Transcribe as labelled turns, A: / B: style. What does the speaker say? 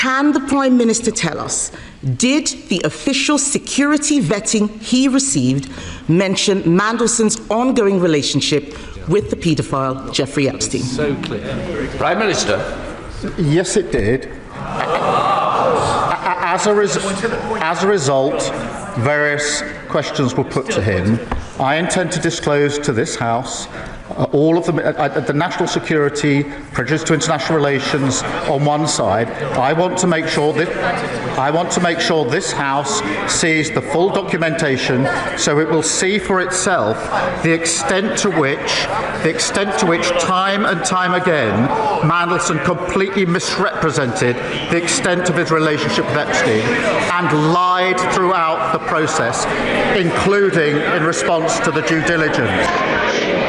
A: Can the Prime Minister tell us, did the official security vetting he received mention Mandelson's ongoing relationship with the paedophile Jeffrey Epstein?
B: So clear. Prime Minister.
C: Yes, it did. As a result, various questions were put to him. I intend to disclose to this House all of the national security, prejudice to international relations on one side. I want to make sure this House sees the full documentation, so it will see for itself the extent to which time and time again Mandelson completely misrepresented the extent of his relationship with Epstein and lied throughout the process, including in response to the due diligence.